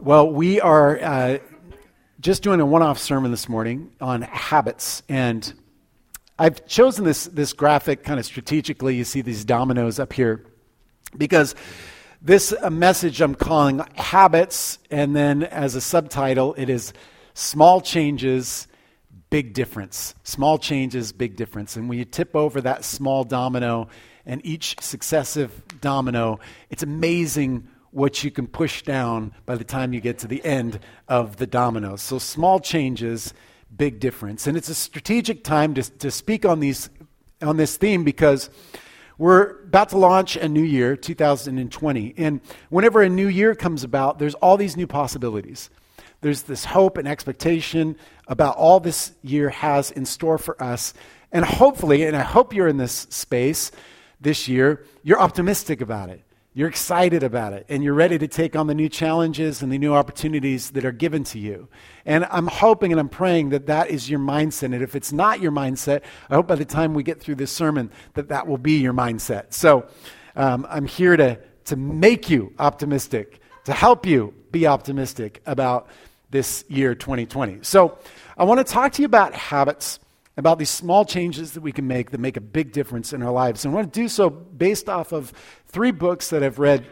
Well, we are just doing a one-off sermon this morning on habits, and I've chosen this graphic kind of strategically. You see these dominoes up here because this message I'm calling Habits, and then as a subtitle, it is Small Changes, Big Difference. Small changes, big difference. And when you tip over that small domino and each successive domino, it's amazing what you can push down by the time you get to the end of the dominoes. So small changes, big difference. And it's a strategic time to speak on this theme because we're about to launch a new year, 2020. And whenever a new year comes about, there's all these new possibilities. There's this hope and expectation about all this year has in store for us. And hopefully, and I hope you're in this space this year, you're optimistic about it. You're excited about it, and you're ready to take on the new challenges and the new opportunities that are given to you. And I'm hoping and I'm praying that that is your mindset. And if it's not your mindset, I hope by the time we get through this sermon that will be your mindset. So I'm here to make you optimistic, to help you be optimistic about this year 2020. So I want to talk to you about habits, about these small changes that we can make that make a big difference in our lives. And I want to do so based off of 3 books that I've read.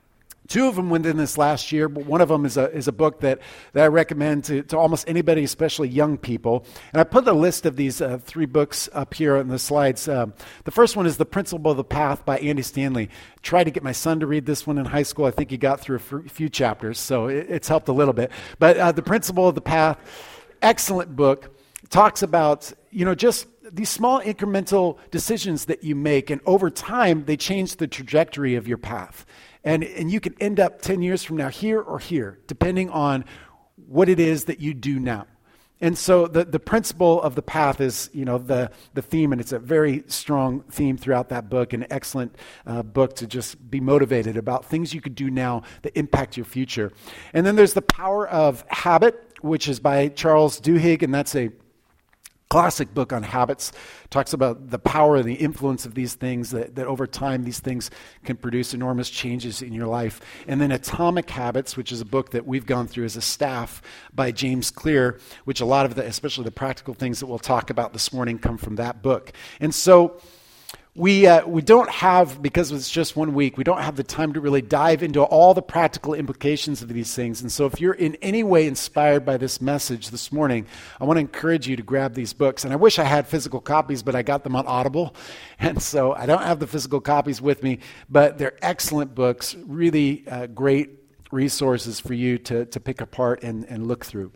2 of them within this last year, but one of them is a book that I recommend to almost anybody, especially young people. And I put a list of these 3 books up here on the slides. The first one is The Principle of the Path by Andy Stanley. Tried to get my son to read this one in high school. I think he got through a few chapters, so it's helped a little bit. But The Principle of the Path, excellent book. Talks about, just these small incremental decisions that you make, and over time, they change the trajectory of your path. And you can end up 10 years from now here or here, depending on what it is that you do now. And so the principle of the path is, the theme, and it's a very strong theme throughout that book, an excellent book to just be motivated about things you could do now that impact your future. And then there's The Power of Habit, which is by Charles Duhigg, and that's a classic book on habits. Talks about the power and the influence of these things, that over time these things can produce enormous changes in your life. And then Atomic Habits, which is a book that we've gone through as a staff by James Clear, which a lot of especially the practical things that we'll talk about this morning, come from that book. And so we don't have, because it's just 1 week, we don't have the time to really dive into all the practical implications of these things. And so if you're in any way inspired by this message this morning, I want to encourage you to grab these books. And I wish I had physical copies, but I got them on Audible. And so I don't have the physical copies with me, but they're excellent books, really great resources for you to pick apart and look through.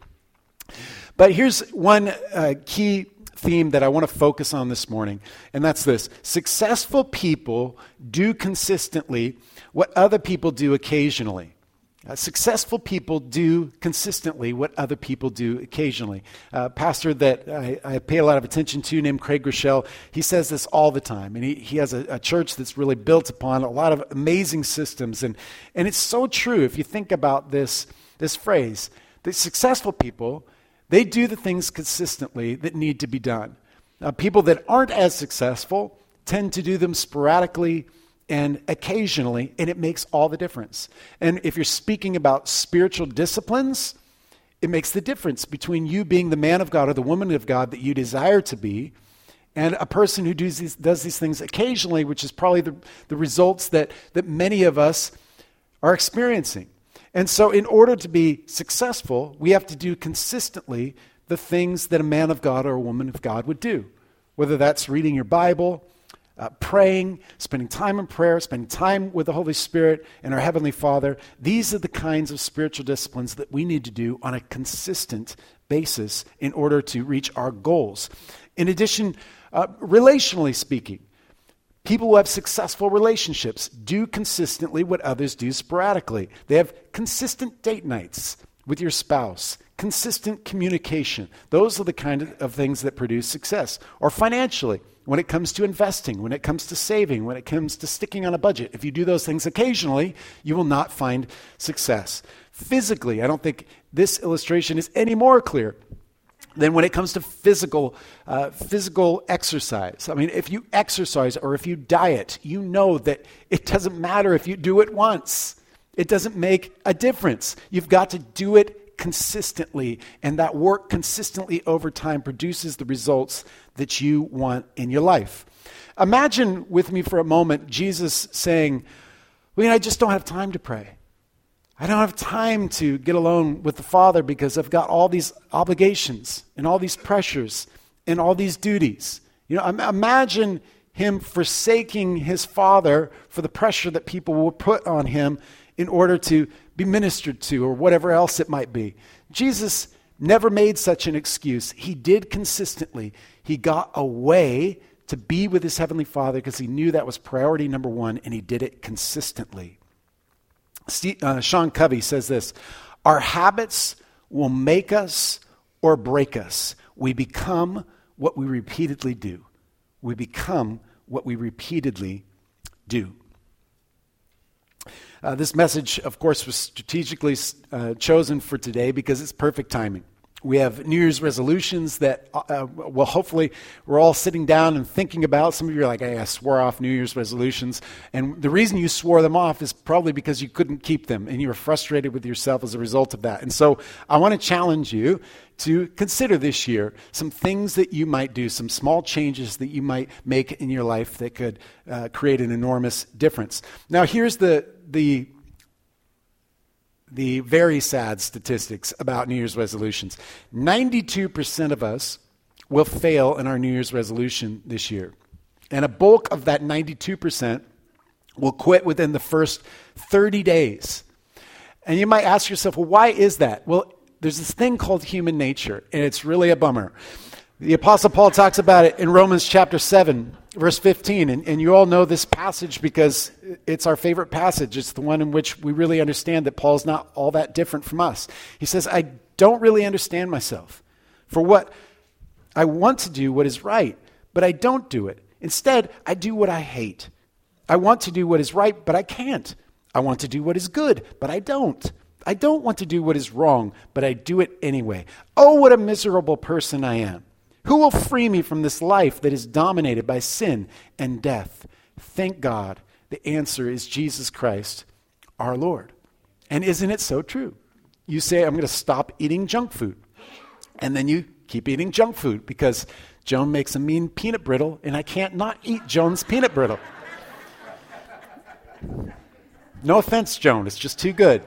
But here's one key theme that I want to focus on this morning, and that's this. Successful people do consistently what other people do occasionally. Successful people do consistently what other people do occasionally. A pastor that I pay a lot of attention to named Craig Groeschel, he says this all the time, and he has a church that's really built upon a lot of amazing systems, and it's so true if you think about this phrase, that successful people, they do the things consistently that need to be done. People that aren't as successful tend to do them sporadically and occasionally, and it makes all the difference. And if you're speaking about spiritual disciplines, it makes the difference between you being the man of God or the woman of God that you desire to be, and a person who does these things occasionally, which is probably the results that many of us are experiencing. And so in order to be successful, we have to do consistently the things that a man of God or a woman of God would do, whether that's reading your Bible, praying, spending time in prayer, spending time with the Holy Spirit and our Heavenly Father. These are the kinds of spiritual disciplines that we need to do on a consistent basis in order to reach our goals. In addition, relationally speaking, people who have successful relationships do consistently what others do sporadically. They have consistent date nights with your spouse, consistent communication. Those are the kind of things that produce success. Or financially, when it comes to investing, when it comes to saving, when it comes to sticking on a budget. If you do those things occasionally, you will not find success. Physically, I don't think this illustration is any more clear. Then when it comes to physical exercise, I mean, if you exercise or if you diet, you know that it doesn't matter if you do it once. It doesn't make a difference. You've got to do it consistently, and that work consistently over time produces the results that you want in your life. Imagine with me for a moment Jesus saying, I just don't have time to pray. I don't have time to get alone with the Father because I've got all these obligations and all these pressures and all these duties. Imagine him forsaking his Father for the pressure that people will put on him in order to be ministered to or whatever else it might be. Jesus never made such an excuse. He did consistently. He got away to be with his Heavenly Father because he knew that was priority number one, and he did it consistently. Sean Covey says this: our habits will make us or break us. We become what we repeatedly do. We become what we repeatedly do. This message, of course, was strategically chosen for today because it's perfect timing. We have New Year's resolutions that, hopefully we're all sitting down and thinking about. Some of you are like, hey, I swore off New Year's resolutions. And the reason you swore them off is probably because you couldn't keep them and you were frustrated with yourself as a result of that. And so I want to challenge you to consider this year some things that you might do, some small changes that you might make in your life that could create an enormous difference. Now, here's the very sad statistics about New Year's resolutions. 92% of us will fail in our New Year's resolution this year. And a bulk of that 92% will quit within the first 30 days. And you might ask yourself, well, why is that? Well, there's this thing called human nature, and it's really a bummer. The Apostle Paul talks about it in Romans chapter 7, verse 15, and you all know this passage because it's our favorite passage. It's the one in which we really understand that Paul's not all that different from us. He says, I don't really understand myself. For what I want to do what is right, but I don't do it. Instead, I do what I hate. I want to do what is right, but I can't. I want to do what is good, but I don't. I don't want to do what is wrong, but I do it anyway. Oh, what a miserable person I am. Who will free me from this life that is dominated by sin and death? Thank God. The answer is Jesus Christ, our Lord. And isn't it so true? You say, I'm going to stop eating junk food. And then you keep eating junk food because Joan makes a mean peanut brittle and I can't not eat Joan's peanut brittle. No offense, Joan. It's just too good.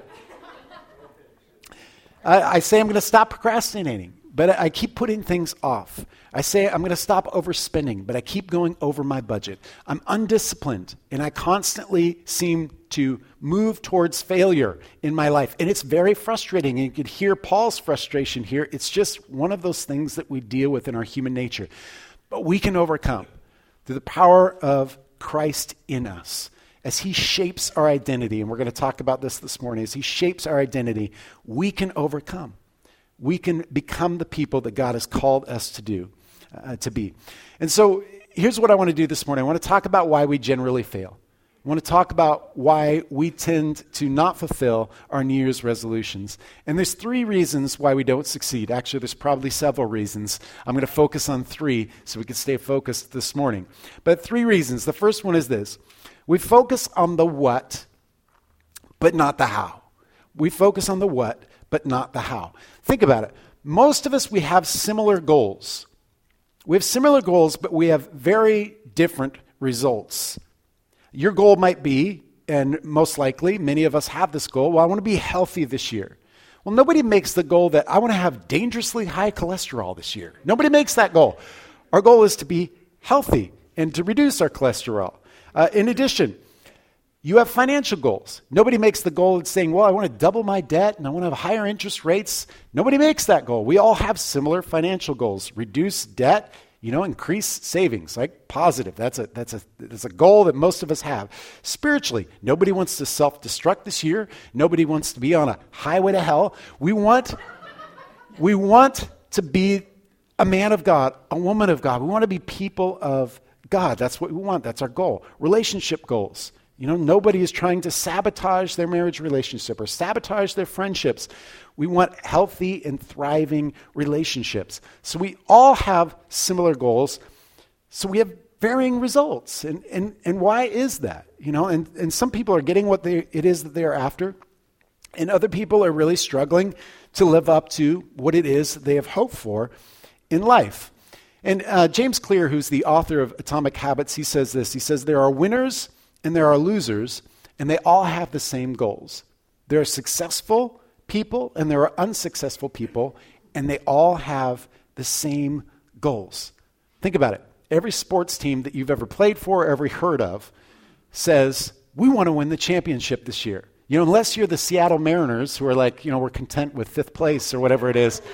I say I'm going to stop procrastinating, but I keep putting things off. I say I'm going to stop overspending, but I keep going over my budget. I'm undisciplined, and I constantly seem to move towards failure in my life. And it's very frustrating, and you could hear Paul's frustration here. It's just one of those things that we deal with in our human nature. But we can overcome through the power of Christ in us. As he shapes our identity, and we're going to talk about this morning, as he shapes our identity, we can overcome. We can become the people that God has called us to be. And so here's what I want to do this morning. I want to talk about why we generally fail. I want to talk about why we tend to not fulfill our New Year's resolutions. And there's 3 reasons why we don't succeed. Actually, there's probably several reasons. I'm going to focus on 3 so we can stay focused this morning. But 3 reasons. The first one is this. We focus on the what, but not the how. We focus on the what, but not the how. Think about it. Most of us, we have similar goals. We have similar goals, but we have very different results. Your goal might be, and most likely, many of us have this goal, well, I want to be healthy this year. Well, nobody makes the goal that I want to have dangerously high cholesterol this year. Nobody makes that goal. Our goal is to be healthy and to reduce our cholesterol. In addition, you have financial goals. Nobody makes the goal of saying, well, I want to double my debt and I want to have higher interest rates. Nobody makes that goal. We all have similar financial goals. Reduce debt, increase savings, like positive. That's a goal that most of us have. Spiritually, nobody wants to self-destruct this year. Nobody wants to be on a highway to hell. We want to be a man of God, a woman of God. We want to be people of God. That's what we want. That's our goal. Relationship goals. Nobody is trying to sabotage their marriage relationship or sabotage their friendships. We want healthy and thriving relationships. So we all have similar goals. So we have varying results. And why is that? And some people are getting what it is that they're after. And other people are really struggling to live up to what it is they have hoped for in life. And James Clear, who's the author of Atomic Habits, he says this. He says, there are winners and there are losers, and they all have the same goals. There are successful people and there are unsuccessful people, and they all have the same goals. Think about it. Every sports team that you've ever played for or ever heard of says, we want to win the championship this year. Unless you're the Seattle Mariners, who are like, we're content with 5th place or whatever it is.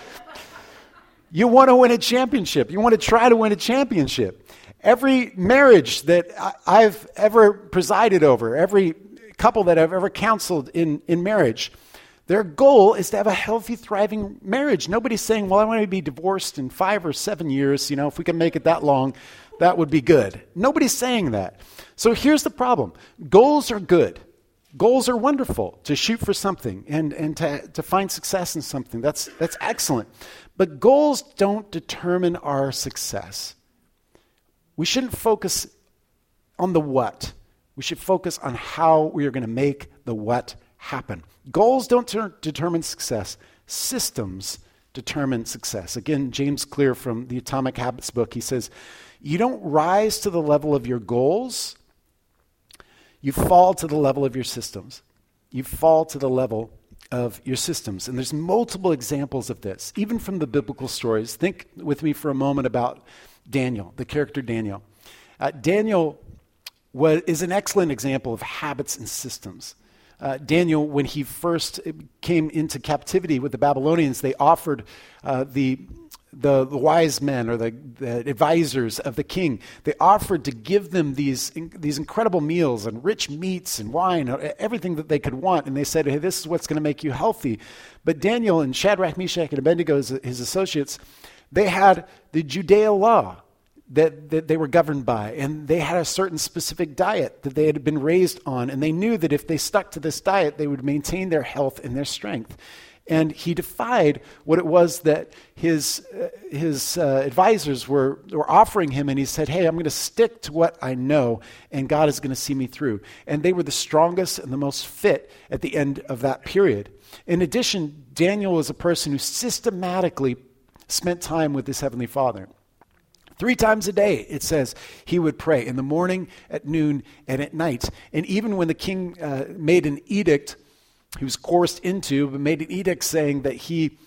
You want to win a championship. You want to try to win a championship. Every marriage that I've ever presided over, every couple that I've ever counseled in marriage, their goal is to have a healthy, thriving marriage. Nobody's saying, well, I want to be divorced in 5 or 7 years. If we can make it that long, that would be good. Nobody's saying that. So here's the problem. Goals are good. Goals are wonderful, to shoot for something and to find success in something. That's excellent. But goals don't determine our success. We shouldn't focus on the what. We should focus on how we are going to make the what happen. Goals don't determine success. Systems determine success. Again, James Clear from the Atomic Habits book, he says, you don't rise to the level of your goals. You fall to the level of your systems. You fall to the level of your systems. And there's multiple examples of this, even from the biblical stories. Think with me for a moment about Daniel, the character Daniel. Daniel is an excellent example of habits and systems. Daniel, when he first came into captivity with the Babylonians, they offered the wise men or the advisors of the king, they offered to give them these incredible meals and rich meats and wine, everything that they could want. And they said, hey, this is what's going to make you healthy. But Daniel and Shadrach, Meshach, and Abednego, his associates, they had the Judeo law that they were governed by. And they had a certain specific diet that they had been raised on. And they knew that if they stuck to this diet, they would maintain their health and their strength. And he defied what it was that his advisors were offering him. And he said, hey, I'm going to stick to what I know, and God is going to see me through. And they were the strongest and the most fit at the end of that period. In addition, Daniel was a person who systematically spent time with his Heavenly Father. 3 times a day, it says, he would pray in the morning, at noon, and at night. And even when the king made an edict, he was coerced into, but made an edict saying that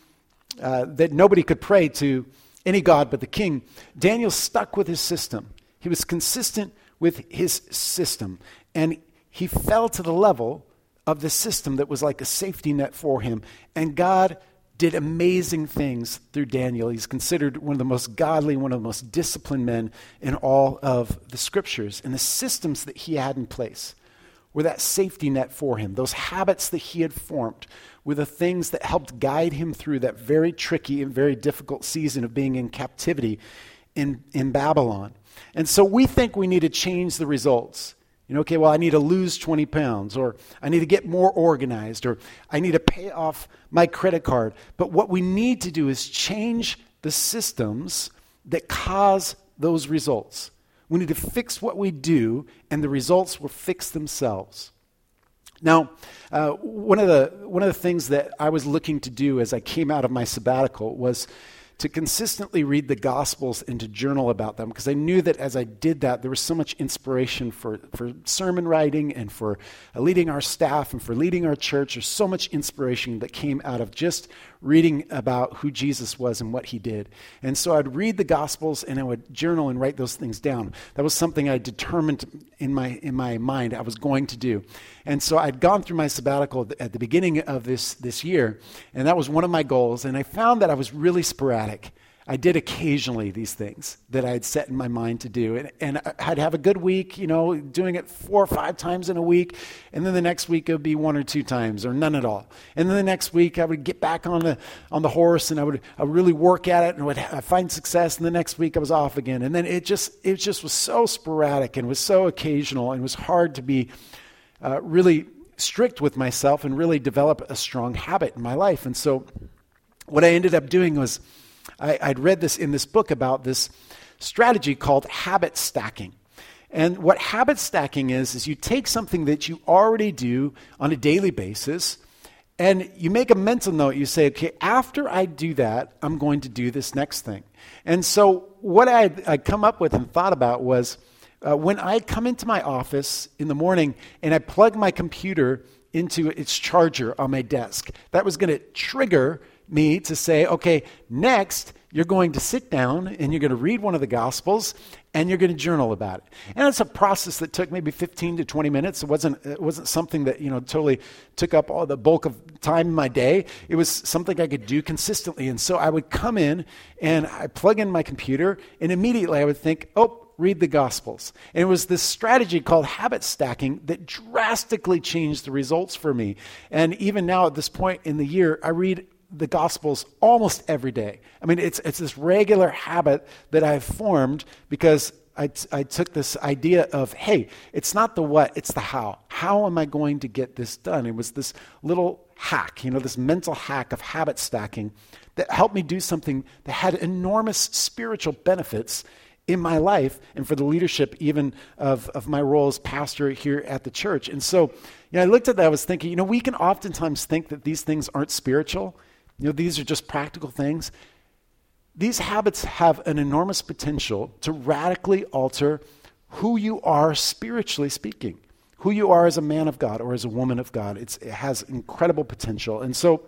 that nobody could pray to any god but the king, Daniel stuck with his system. He was consistent with his system. And he fell to the level of the system that was like a safety net for him. And God did amazing things through Daniel. He's considered one of the most godly, one of the most disciplined men in all of the scriptures. And the systems that he had in place were that safety net for him. Those habits that he had formed were the things that helped guide him through that very tricky and very difficult season of being in captivity in Babylon. And so we think we need to change the results. Okay, well, I need to lose 20 pounds, or I need to get more organized, or I need to pay off my credit card. But what we need to do is change the systems that cause those results. We need to fix what we do, and the results will fix themselves. Now, one of the things that I was looking to do as I came out of my sabbatical was to consistently read the Gospels and to journal about them, because I knew that as I did that, there was so much inspiration for sermon writing and for leading our staff and for leading our church. There's so much inspiration that came out of just reading about who Jesus was and what he did. And so I'd read the Gospels and I would journal and write those things down. That was something I determined in my mind I was going to do. And so I'd gone through my sabbatical at the beginning of this year, and that was one of my goals. And I found that I was really sporadic. I did occasionally these things that I had set in my mind to do. And I'd have a good week, doing it 4 or 5 times in a week. And then the next week it would be 1 or 2 times or none at all. And then the next week I would get back on the horse and I would really work at it and I'd find success. And the next week I was off again. And then it just was so sporadic and was so occasional, and it was hard to be really strict with myself and really develop a strong habit in my life. And so what I ended up doing was I'd read this in this book about this strategy called habit stacking. And what habit stacking is you take something that you already do on a daily basis And you make a mental note. You say, okay, after I do that, I'm going to do this next thing. And so what I'd come up with and thought about was when I come into my office in the morning and I plug my computer into its charger on my desk, that was going to trigger me to say, okay, next you're going to sit down and you're going to read one of the Gospels and you're going to journal about it. And it's a process that took maybe 15 to 20 minutes. It wasn't something that, totally took up all the bulk of time in my day. It was something I could do consistently. And so I would come in and I plug in my computer and immediately I would think, read the Gospels. And it was this strategy called habit stacking that drastically changed the results for me. And even now at this point in the year, I read the Gospels almost every day. I mean, it's this regular habit that I've formed because I took this idea of, hey, it's not the what, it's the how. How am I going to get this done? It was this little hack, this mental hack of habit stacking that helped me do something that had enormous spiritual benefits in my life and for the leadership even of my role as pastor here at the church. And so, I looked at that, I was thinking, we can oftentimes think that these things aren't spiritual. These are just practical things. These habits have an enormous potential to radically alter who you are spiritually speaking, who you are as a man of God or as a woman of God. It has incredible potential. And so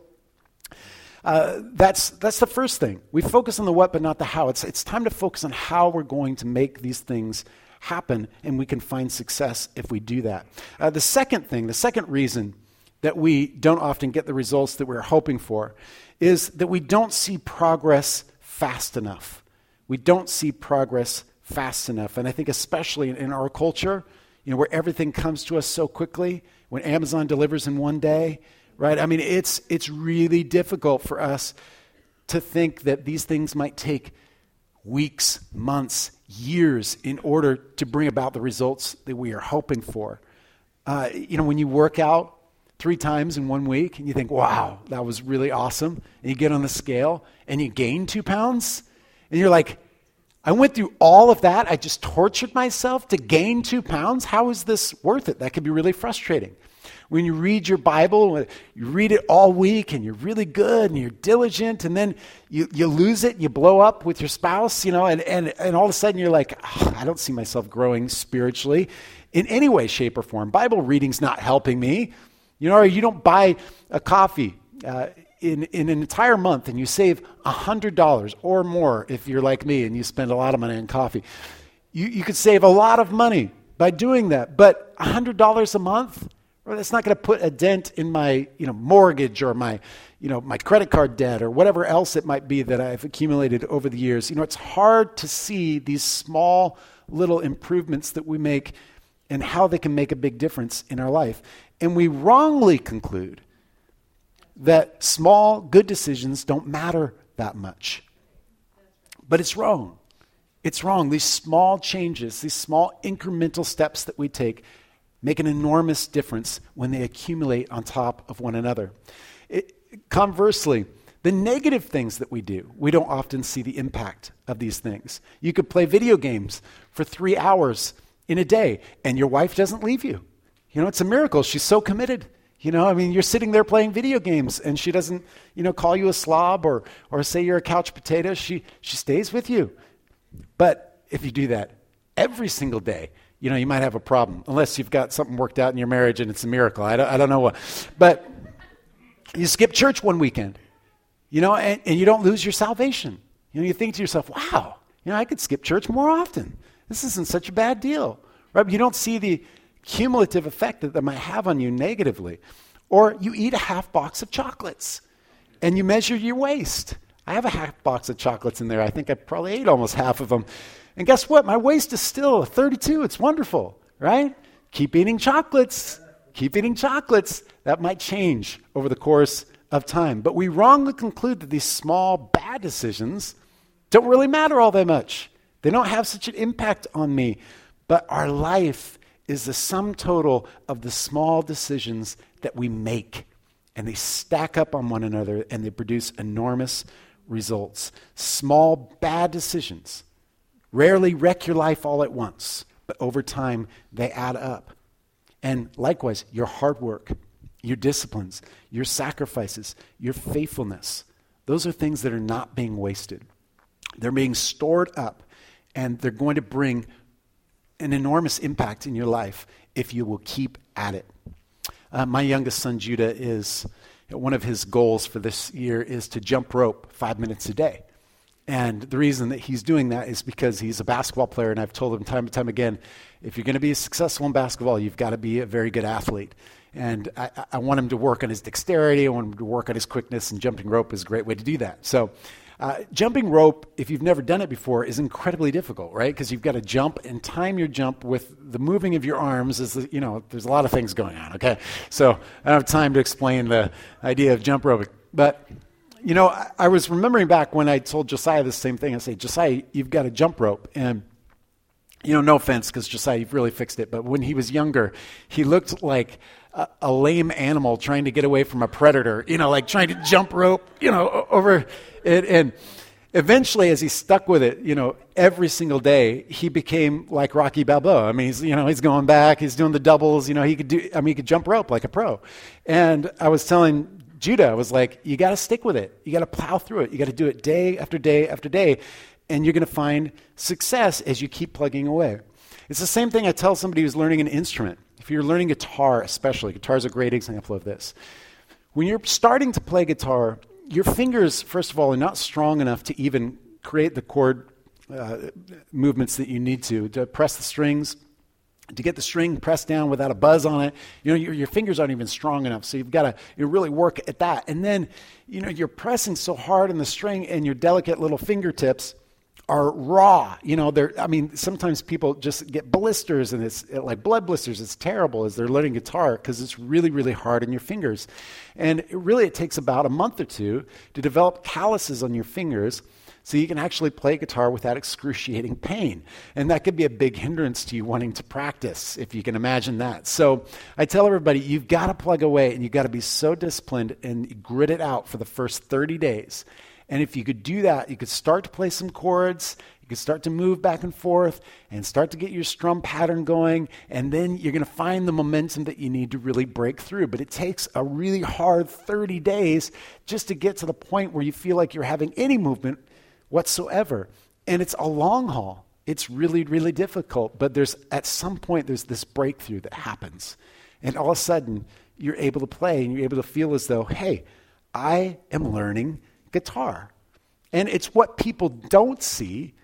that's the first thing. We focus on the what, but not the how. It's time to focus on how we're going to make these things happen, and we can find success if we do that. The second reason that we don't often get the results that we're hoping for is that we don't see progress fast enough. We don't see progress fast enough. And I think especially in our culture, where everything comes to us so quickly, when Amazon delivers in one day, right? I mean, it's really difficult for us to think that these things might take weeks, months, years in order to bring about the results that we are hoping for. When you work out 3 times in 1 week and you think, wow, that was really awesome. And you get on the scale and you gain 2 pounds and you're like, I went through all of that. I just tortured myself to gain 2 pounds. How is this worth it? That can be really frustrating. When you read your Bible, you read it all week and you're really good and you're diligent and then you lose it and you blow up with your spouse, and all of a sudden you're like, I don't see myself growing spiritually in any way, shape, or form. Bible reading's not helping me. Or you don't buy a coffee in an entire month and you save $100 or more if you're like me and you spend a lot of money on coffee. You could save a lot of money by doing that. But $100 a month, well, that's not going to put a dent in my mortgage or my credit card debt or whatever else it might be that I've accumulated over the years. It's hard to see these small little improvements that we make and how they can make a big difference in our life. And we wrongly conclude that small, good decisions don't matter that much. But it's wrong. It's wrong. These small changes, these small incremental steps that we take make an enormous difference when they accumulate on top of one another. Conversely, the negative things that we do, we don't often see the impact of these things. You could play video games for 3 hours in a day and your wife doesn't leave you. It's a miracle. She's so committed. You're sitting there playing video games and she doesn't, call you a slob or say you're a couch potato. She stays with you. But if you do that every single day, you might have a problem unless you've got something worked out in your marriage and it's a miracle. I don't know what. But you skip church one weekend, and you don't lose your salvation. You think to yourself, wow, I could skip church more often. This isn't such a bad deal. Right? But you don't see the cumulative effect that might have on you negatively. Or you eat a half box of chocolates and you measure your waist. I have a half box of chocolates in there. I think I probably ate almost half of them. And guess what? My waist is still 32. It's wonderful, right? Keep eating chocolates. Keep eating chocolates. That might change over the course of time. But we wrongly conclude that these small bad decisions don't really matter all that much. They don't have such an impact on me. But our life is the sum total of the small decisions that we make. And they stack up on one another and they produce enormous results. Small bad decisions rarely wreck your life all at once, but over time they add up. And likewise, your hard work your disciplines, your sacrifices, your faithfulness. Those are things that are not being wasted. They're being stored up, and they're going to bring an enormous impact in your life if you will keep at it. My youngest son, Judah, is one of his goals for this year is to jump rope 5 minutes a day. And the reason that he's doing that is because he's a basketball player, and I've told him time and time again, if you're going to be successful in basketball, you've got to be a very good athlete. And I want him to work on his dexterity, I want him to work on his quickness, and jumping rope is a great way to do that. So jumping rope, if you've never done it before, is incredibly difficult, right? Because you've got to jump and time your jump with the moving of your arms. There's a lot of things going on, okay? So I don't have time to explain the idea of jump rope. But, I was remembering back when I told Josiah the same thing. I say, Josiah, you've got a jump rope. And, no offense, because Josiah, you've really fixed it. But when he was younger, he looked like a lame animal trying to get away from a predator, like trying to jump rope, over it. And eventually, as he stuck with it, every single day, he became like Rocky Balboa. I mean, he's going back, he's doing the doubles, he could jump rope like a pro. And I was telling Judah, I was like, you got to stick with it. You got to plow through it. You got to do it day after day after day. And you're going to find success as you keep plugging away. It's the same thing I tell somebody who's learning an instrument. If you're learning guitar especially, guitar is a great example of this. When you're starting to play guitar, your fingers, first of all, are not strong enough to even create the chord movements that you need to press the strings, to get the string pressed down without a buzz on it. Your fingers aren't even strong enough, so you've got to really work at that. And then, you're pressing so hard on the string, and your delicate little fingertips are raw. Sometimes people just get blisters, and it's like blood blisters. It's terrible as they're learning guitar because it's really, really hard on your fingers. And it takes about a month or two to develop calluses on your fingers so you can actually play guitar without excruciating pain. And that could be a big hindrance to you wanting to practice, if you can imagine that. So I tell everybody, you've got to plug away, and you've got to be so disciplined and grit it out for the first 30 days. And if you could do that, you could start to play some chords, you could start to move back and forth and start to get your strum pattern going, and then you're going to find the momentum that you need to really break through. But it takes a really hard 30 days just to get to the point where you feel like you're having any movement whatsoever. And it's a long haul. It's really, really difficult. But at some point, there's this breakthrough that happens. And all of a sudden, you're able to play, and you're able to feel as though, hey, I am learning guitar. And it's what people don't see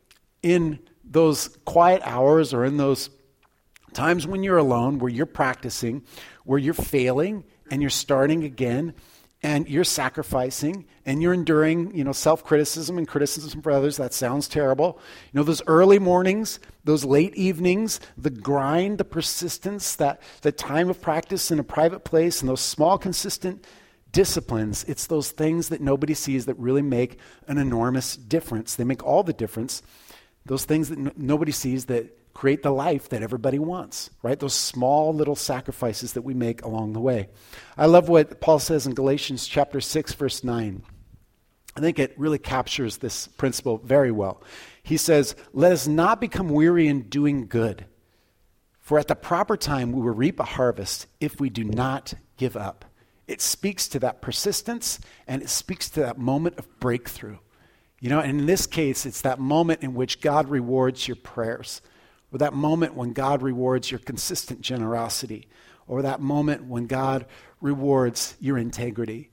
in those quiet hours or in those times when you're alone, where you're practicing, where you're failing and you're starting again, and you're sacrificing and you're enduring, self-criticism and criticism for others. That sounds terrible. Those early mornings, those late evenings, the grind, the persistence, the time of practice in a private place, and those small, consistent disciplines, it's those things that nobody sees that really make an enormous difference. They make all the difference. Those things that nobody sees that create the life that everybody wants, right? Those small little sacrifices that we make along the way. I love what Paul says in Galatians chapter 6, verse 9. I think it really captures this principle very well. He says, "Let us not become weary in doing good, for at the proper time we will reap a harvest if we do not give up." It speaks to that persistence, and it speaks to that moment of breakthrough. And in this case, it's that moment in which God rewards your prayers, or that moment when God rewards your consistent generosity, or that moment when God rewards your integrity.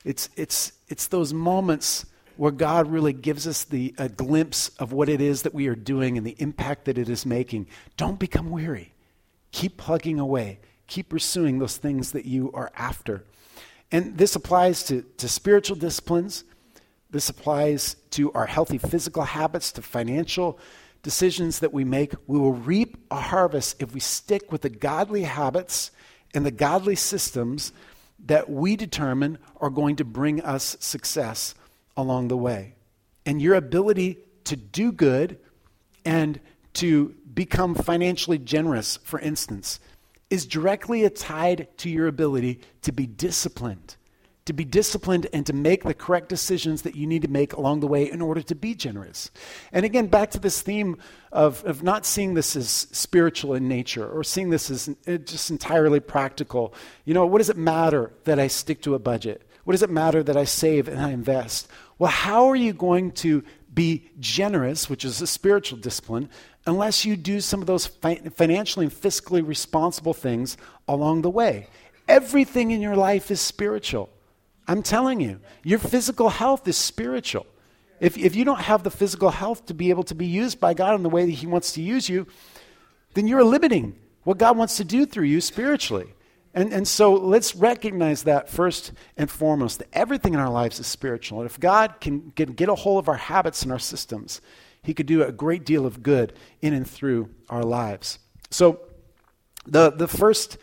It's those moments where God really gives us a glimpse of what it is that we are doing and the impact that it is making. Don't become weary. Keep plugging away. Keep pursuing those things that you are after. And this applies to spiritual disciplines. This applies to our healthy physical habits, to financial decisions that we make. We will reap a harvest if we stick with the godly habits and the godly systems that we determine are going to bring us success along the way. And your ability to do good and to become financially generous, for instance, is directly tied to your ability to be disciplined, to be disciplined and to make the correct decisions that you need to make along the way in order to be generous. And again, back to this theme of not seeing this as spiritual in nature or seeing this as just entirely practical. What does it matter that I stick to a budget? What does it matter that I save and I invest? Well, how are you going to be generous, which is a spiritual discipline, unless you do some of those financially and fiscally responsible things along the way? Everything in your life is spiritual. I'm telling you, your physical health is spiritual. If you don't have the physical health to be able to be used by God in the way that he wants to use you, then you're limiting what God wants to do through you spiritually. And so let's recognize that first and foremost, that everything in our lives is spiritual. And if God can get a hold of our habits and our systems, he could do a great deal of good in and through our lives. So the first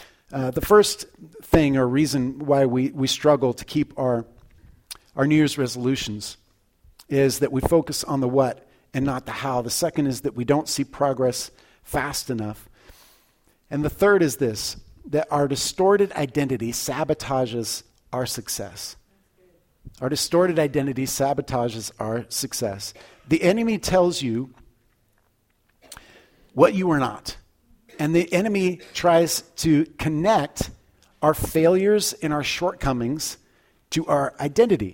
thing or reason why we struggle to keep our New Year's resolutions is that we focus on the what and not the how. The second is that we don't see progress fast enough. And the third is this, that our distorted identity sabotages our success. Our distorted identity sabotages our success. The enemy tells you what you are not. And the enemy tries to connect our failures and our shortcomings to our identity.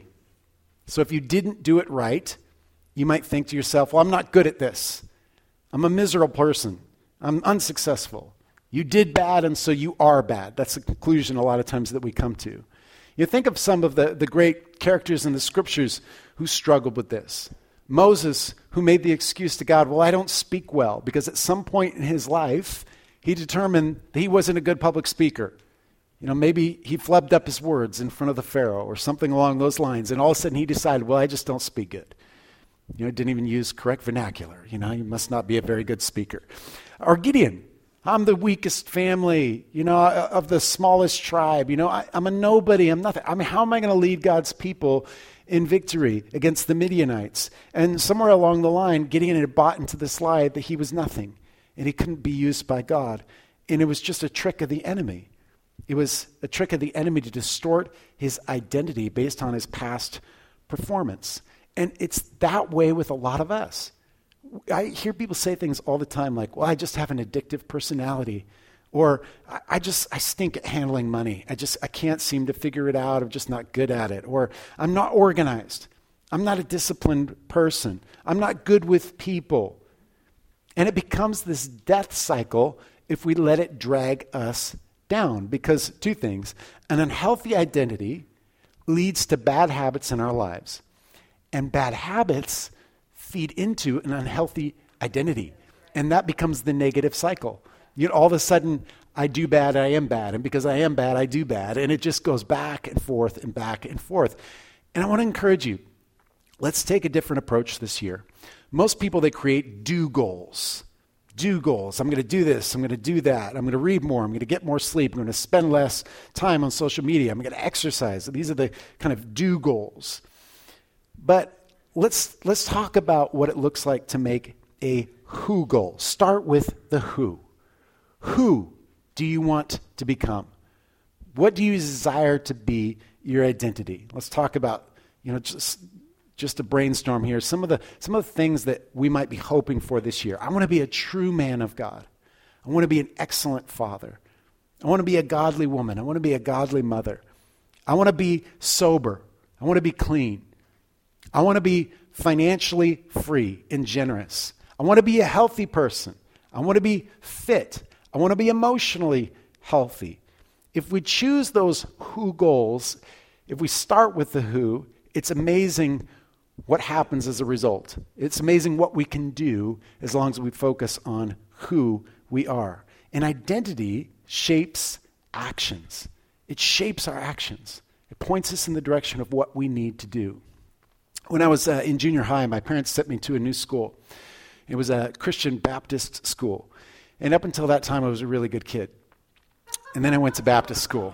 So if you didn't do it right, you might think to yourself, well, I'm not good at this. I'm a miserable person. I'm unsuccessful. You did bad, and so you are bad. That's the conclusion a lot of times that we come to. You think of some of the great characters in the scriptures who struggled with this. Moses, who made the excuse to God, well, I don't speak well, because at some point in his life, he determined that he wasn't a good public speaker. Maybe he flubbed up his words in front of the Pharaoh or something along those lines, and all of a sudden he decided, well, I just don't speak good. Didn't even use correct vernacular. You must not be a very good speaker. Or Gideon, I'm the weakest family, of the smallest tribe. I'm a nobody. I'm nothing. How am I going to lead God's people in victory against the Midianites? And somewhere along the line, Gideon had bought into this lie that he was nothing and he couldn't be used by God. And it was just a trick of the enemy. It was a trick of the enemy to distort his identity based on his past performance. And it's that way with a lot of us. I hear people say things all the time like, well, I just have an addictive personality. Or I stink at handling money. I can't seem to figure it out. I'm just not good at it. Or I'm not organized. I'm not a disciplined person. I'm not good with people. And it becomes this death cycle if we let it drag us down. Because two things, an unhealthy identity leads to bad habits in our lives. And bad habits feed into an unhealthy identity. And that becomes the negative cycle. All of a sudden, I do bad, I am bad. And because I am bad, I do bad. And it just goes back and forth and back and forth. And I want to encourage you, let's take a different approach this year. Most people, they create do goals. Do goals. I'm going to do this. I'm going to do that. I'm going to read more. I'm going to get more sleep. I'm going to spend less time on social media. I'm going to exercise. These are the kind of do goals. But let's talk about what it looks like to make a who goal. Start with the who. Who do you want to become? What do you desire to be your identity? Let's talk about, just a brainstorm here. Some of the things that we might be hoping for this year. I want to be a true man of God. I want to be an excellent father. I want to be a godly woman. I want to be a godly mother. I want to be sober. I want to be clean. I want to be financially free and generous. I want to be a healthy person. I want to be fit. I want to be emotionally healthy. If we choose those who goals, if we start with the who, it's amazing what happens as a result. It's amazing what we can do as long as we focus on who we are. And identity shapes actions. It shapes our actions. It points us in the direction of what we need to do. When I was in junior high, my parents sent me to a new school. It was a Christian Baptist school. And up until that time, I was a really good kid. And then I went to Baptist school.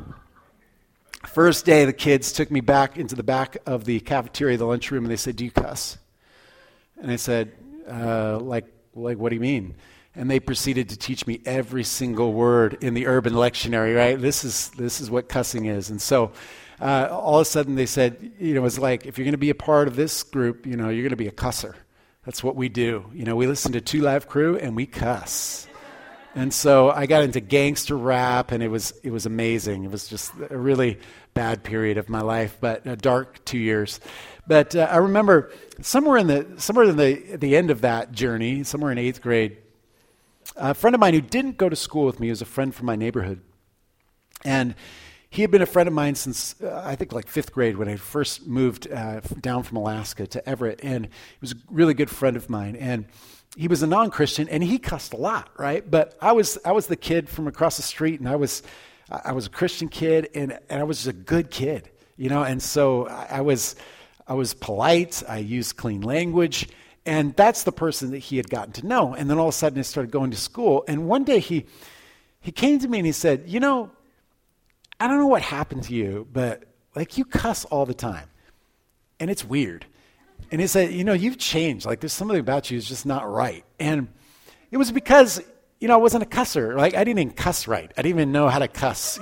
First day, the kids took me back into the back of the cafeteria, the lunchroom, and they said, "Do you cuss?" And I said, like, what do you mean? And they proceeded to teach me every single word in the Urban Lectionary, right? This is what cussing is. And so all of a sudden they said, it was like, if you're going to be a part of this group, you're going to be a cusser. That's what we do. We listen to 2 Live Crew and we cuss. And so I got into gangster rap, and it was amazing. It was just a really bad period of my life, but a dark 2 years. But I remember somewhere in the end of that journey, somewhere in 8th grade, a friend of mine who didn't go to school with me was a friend from my neighborhood. And he had been a friend of mine since, I think, like 5th grade when I first moved down from Alaska to Everett. And he was a really good friend of mine. And he was a non-Christian, and he cussed a lot, right? But I was the kid from across the street, and I was a Christian kid, and I was a good kid, And so I was polite. I used clean language, and that's the person that he had gotten to know. And then all of a sudden, I started going to school, and one day he came to me and he said, I don't know what happened to you, but like you cuss all the time, and it's weird. And he said, you've changed. Like there's something about you that's just not right. And it was because, I wasn't a cusser. Like I didn't even cuss right. I didn't even know how to cuss,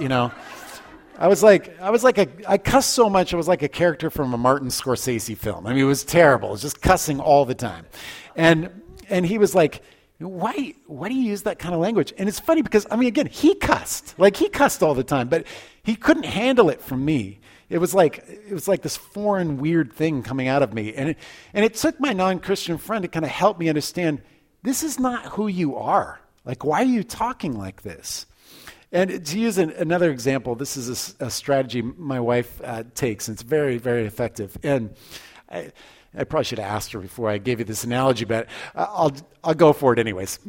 I cussed so much. I was like a character from a Martin Scorsese film. I mean, it was terrible. It was just cussing all the time. And he was like, why do you use that kind of language? And it's funny because, again, he cussed. Like he cussed all the time, but he couldn't handle it from me. It was like this foreign, weird thing coming out of me. And it took my non-Christian friend to kind of help me understand, this is not who you are. Like, why are you talking like this? And to use another example, this is a strategy my wife takes, and it's very, very effective. And I probably should have asked her before I gave you this analogy, but I'll go for it anyways.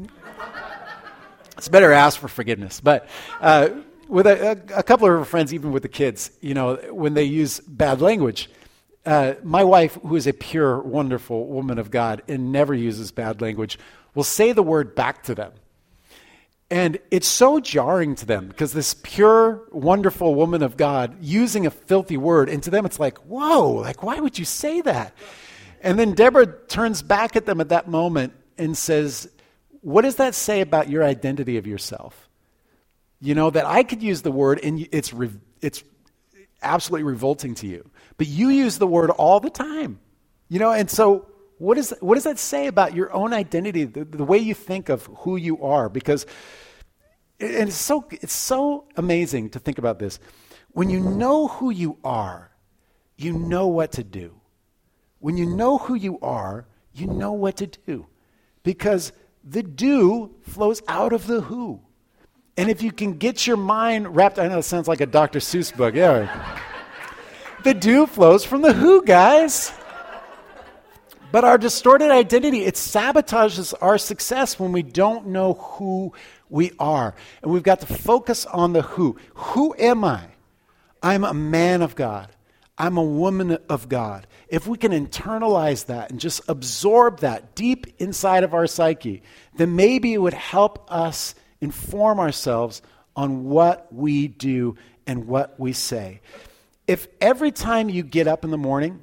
It's better to ask for forgiveness. But with a couple of her friends, even with the kids, when they use bad language, my wife, who is a pure, wonderful woman of God and never uses bad language, will say the word back to them. And it's so jarring to them because this pure, wonderful woman of God using a filthy word, and to them it's like, whoa, like why would you say that? And then Deborah turns back at them at that moment and says, what does that say about your identity of yourself? That I could use the word and it's absolutely revolting to you. But you use the word all the time. And so what does that say about your own identity, the way you think of who you are? Because it's so amazing to think about this. When you know who you are, you know what to do. When you know who you are, you know what to do. Because the do flows out of the who. And if you can get your mind wrapped, I know it sounds like a Dr. Seuss book, yeah. The do flows from the who, guys. But our distorted identity, it sabotages our success when we don't know who we are. And we've got to focus on the who. Who am I? I'm a man of God. I'm a woman of God. If we can internalize that and just absorb that deep inside of our psyche, then maybe it would help us inform ourselves on what we do and what we say. If every time you get up in the morning,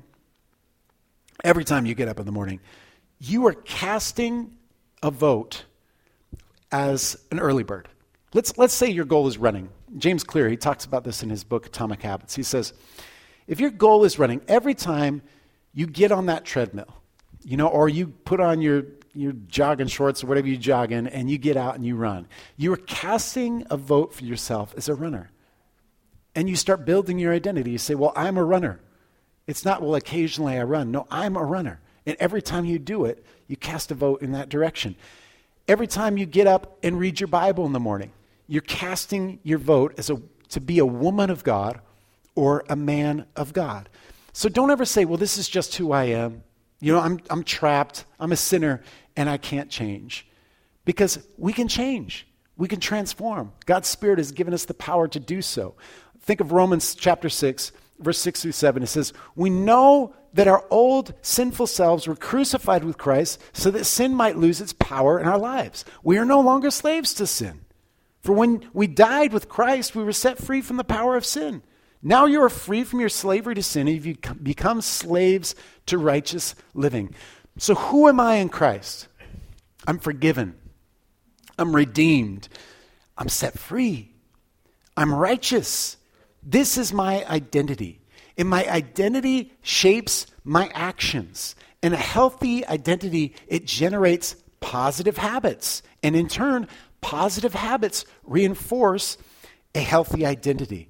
you are casting a vote as an early bird. Let's say your goal is running. James Clear, he talks about this in his book, Atomic Habits. He says, if your goal is running, every time you get on that treadmill, or you put on your jogging shorts or whatever you jog in, and you get out and you run, you are casting a vote for yourself as a runner. And you start building your identity. You say, well, I'm a runner. It's not, well, occasionally I run. No, I'm a runner. And every time you do it, you cast a vote in that direction. Every time you get up and read your Bible in the morning, you're casting your vote to be a woman of God or a man of God. So don't ever say, well, this is just who I am. I'm trapped. I'm a sinner, and I can't change. Because we can change. We can transform. God's Spirit has given us the power to do so. Think of Romans chapter 6, verse 6 through 7. It says, we know that our old sinful selves were crucified with Christ so that sin might lose its power in our lives. We are no longer slaves to sin. For when we died with Christ, we were set free from the power of sin. Now you are free from your slavery to sin, and you've become slaves to righteous living. So who am I in Christ? I'm forgiven. I'm redeemed. I'm set free. I'm righteous. This is my identity. And my identity shapes my actions. And a healthy identity, it generates positive habits. And in turn, positive habits reinforce a healthy identity.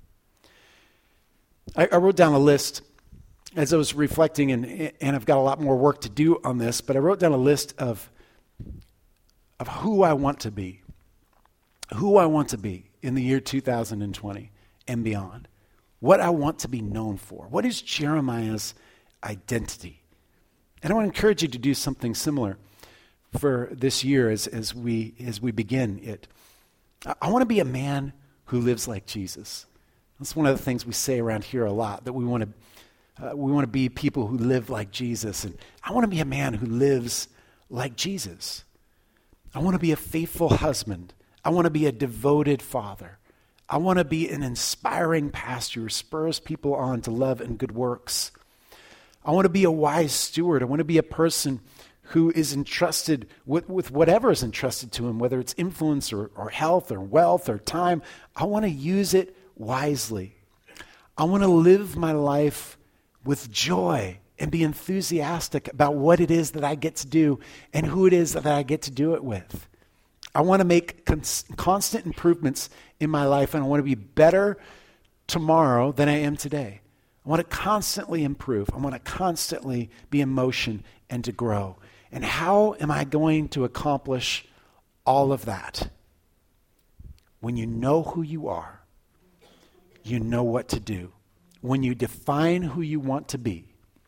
I wrote down a list as I was reflecting, and I've got a lot more work to do on this, but I wrote down a list of who I want to be. Who I want to be in the year 2020 and beyond. What I want to be known for. What is Jeremiah's identity? And I want to encourage you to do something similar for this year as we begin it. I want to be a man who lives like Jesus. That's one of the things we say around here a lot, that we want to be people who live like Jesus. And I want to be a man who lives like Jesus. I want to be a faithful husband. I want to be a devoted father. I want to be an inspiring pastor who spurs people on to love and good works. I want to be a wise steward. I want to be a person who is entrusted with whatever is entrusted to him, whether it's influence or health or wealth or time. I want to use it wisely. I want to live my life with joy and be enthusiastic about what it is that I get to do and who it is that I get to do it with. I want to make constant improvements in my life, and I want to be better tomorrow than I am today. I want to constantly improve. I want to constantly be in motion and to grow. And how am I going to accomplish all of that? When you know who you are, you know what to do. When you define who you want to be,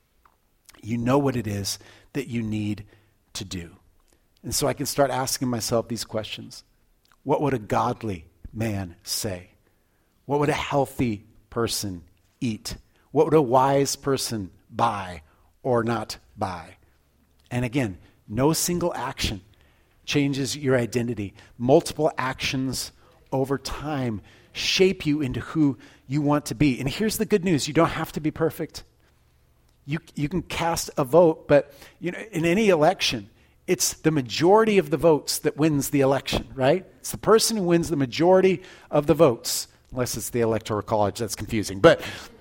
you know what it is that you need to do. And so I can start asking myself these questions. What would a godly man say? What would a healthy person eat? What would a wise person buy or not buy? And again, no single action changes your identity. Multiple actions over time shape you into who you want to be. And here's the good news. You don't have to be perfect. You can cast a vote, but in any election, it's the majority of the votes that wins the election, right? It's the person who wins the majority of the votes, unless it's the Electoral College. That's confusing. But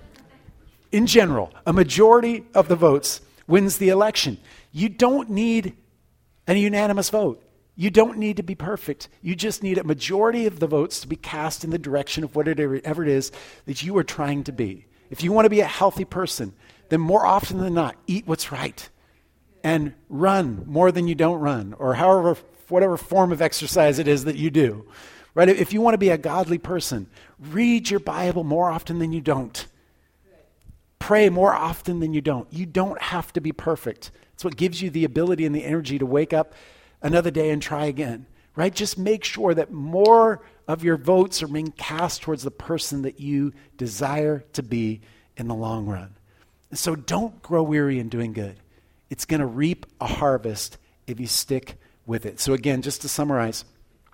in general, a majority of the votes wins the election. You don't need a unanimous vote. You don't need to be perfect. You just need a majority of the votes to be cast in the direction of whatever it is that you are trying to be. If you want to be a healthy person, then more often than not, eat what's right and run more than you don't run, or whatever form of exercise it is that you do. Right? If you want to be a godly person, read your Bible more often than you don't. Pray more often than you don't. You don't have to be perfect. It's what gives you the ability and the energy to wake up another day and try again. Right? Just make sure that more of your votes are being cast towards the person that you desire to be in the long run. And so don't grow weary in doing good. It's going to reap a harvest if you stick with it. So again, just to summarize,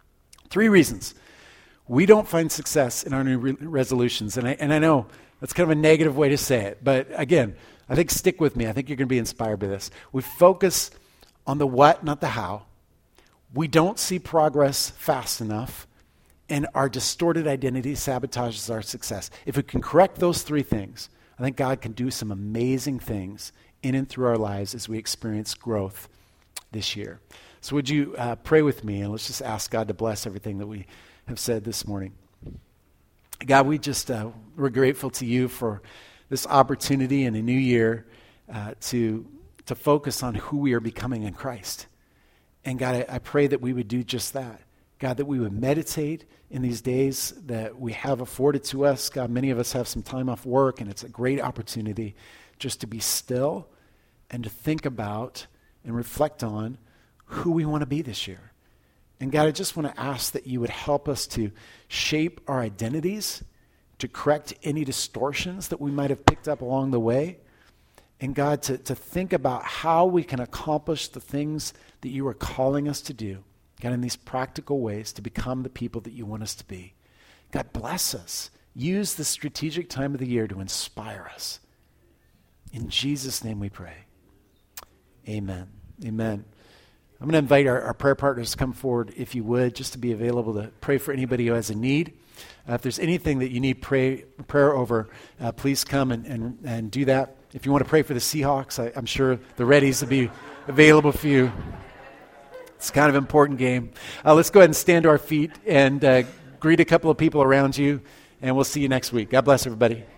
3 reasons we don't find success in our new resolutions. And I know that's kind of a negative way to say it, but again, I think stick with me. I think you're going to be inspired by this. We focus on the what, not the how. We don't see progress fast enough, and our distorted identity sabotages our success. If we can correct those 3 things, I think God can do some amazing things in and through our lives as we experience growth this year. So would you pray with me, and let's just ask God to bless everything that we have said this morning. God, we're grateful to you for this opportunity in a new year to focus on who we are becoming in Christ. And God, I pray that we would do just that. God, that we would meditate in these days that we have afforded to us. God, many of us have some time off work, and it's a great opportunity just to be still and to think about and reflect on who we want to be this year. And God, I just want to ask that you would help us to shape our identities, to correct any distortions that we might have picked up along the way. And God, to think about how we can accomplish the things that you are calling us to do, God, in these practical ways to become the people that you want us to be. God, bless us. Use the strategic time of the year to inspire us. In Jesus' name we pray. Amen. Amen. I'm going to invite our prayer partners to come forward, if you would, just to be available to pray for anybody who has a need. If there's anything that you need prayer over, please come and do that. If you want to pray for the Seahawks, I'm sure the Reddies will be available for you. It's kind of an important game. Let's go ahead and stand to our feet and greet a couple of people around you, and we'll see you next week. God bless everybody.